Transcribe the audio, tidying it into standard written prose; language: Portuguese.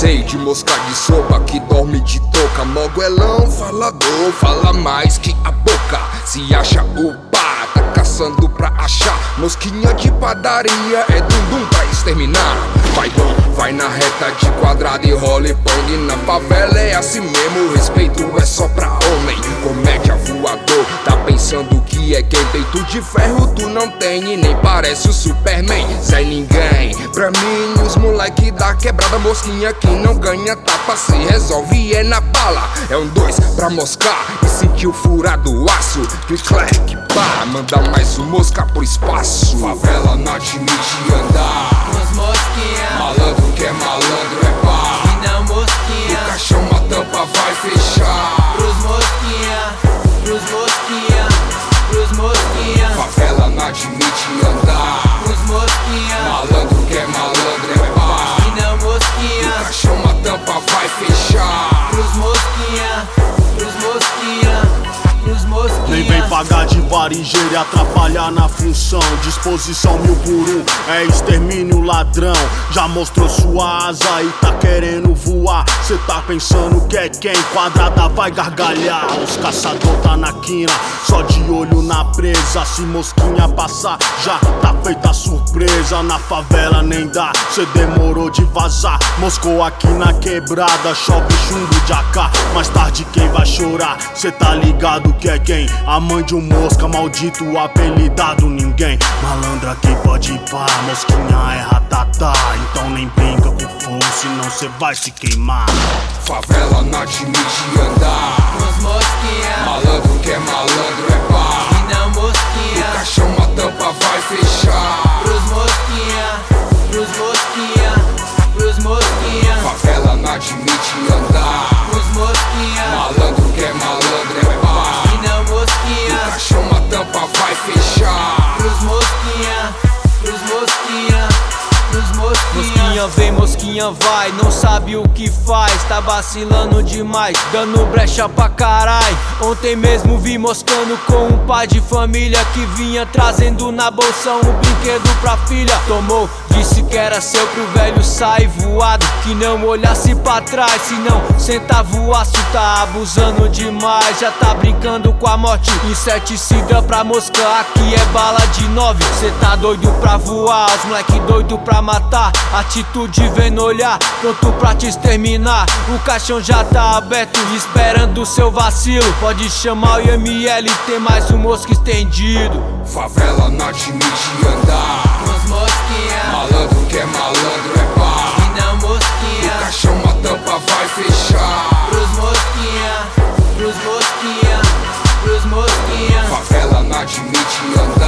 cansei de mosca de sopa que dorme de touca. Moguelão falador, fala mais que a boca. Se acha o pá, tá caçando pra achar. Mosquinha de padaria é dum-dum pra exterminar. Vai bom, vai na reta de quadrado e rola e pong. Na favela é assim mesmo, respeito é só pra homem. Comédia voador, tá pensando que é quem? Peito de ferro tu não tem e nem parece o Superman. Zé ninguém, pra mim os moleque da quebrada. Mosquinha que não ganha tapa, se resolve é na bala. É um 2 pra moscar e sentir o furado aço. Click, pá, manda mais um mosca pro espaço. Favela não admite andar com as mosquinhas. Malandro que é malandro é pá. E não mosquinha. O caixão uma tampa vai fechar. Pros mosquinha, pros mosquinha, pros mosquinha. Favela não admite andar com as mosquinha. Malandro que é malandro é pá. E não mosquinha. O caixão uma tampa vai fechar. Pros mosquinha, pros mosquinha, pros mosquinha. Nem vem pagar de varejeiro e atrapalhar na função. Disposição 1000 por 1, é extermínio ladrão. Já mostrou sua asa e tá querendo voar. Cê tá pensando que é quem? Quadrada vai gargalhar. Os caçador tá na quina, só de olho na presa. Se mosquinha passar, já tá feita a surpresa. Na favela nem dá, cê demorou de vazar. Moscou aqui na quebrada, chove chumbo de AK. Mais tarde quem vai chorar? Cê tá ligado que é quem? A mãe de um mosca, maldito apelidado ninguém. Malandra que pode ir pá, mosquinha é ratatá. Então nem brinca com fogo, senão cê vai se queimar. Favela não admite andar com as mosquinha. Malandro que é malandro é pá. E não mosquinha. O caixão uma tampa vai fechar. Pros mosquinha, pros mosquinha, pros mosquinha. Favela não admite andar com as mosquinha. Malandro que é malandro é pá. E não mosquinha. O caixão uma tampa vai fechar. Pros mosquinha, pros mosquinha, pros mosquinha. Mosquinha vem, mosquinha vai, não sabe o que faz, tá vacilando demais, dando brecha pra carai. Ontem mesmo vi moscando com um pai de família que vinha trazendo na bolsa um brinquedo pra filha. Tomou, disse que era seu pro velho sair voado, que não olhasse pra trás, senão sentava o aço. Tá abusando demais, já tá brincando com a morte. Inseticida pra mosca, aqui é bala de 9. Cê tá doido pra voar, os moleque doido pra matar. Atitude vem olhar, pronto pra te exterminar. O caixão já tá aberto, esperando o seu vacilo. Pode chamar o IML, tem mais um mosca estendido. Favela não admite andar com as mosquinha. Malandro que é malandro é pá. E não mosquinha. O caixão uma tampa vai fechar. Pros mosquinha, pros mosquinha, pros mosquinha. Favela não admite andar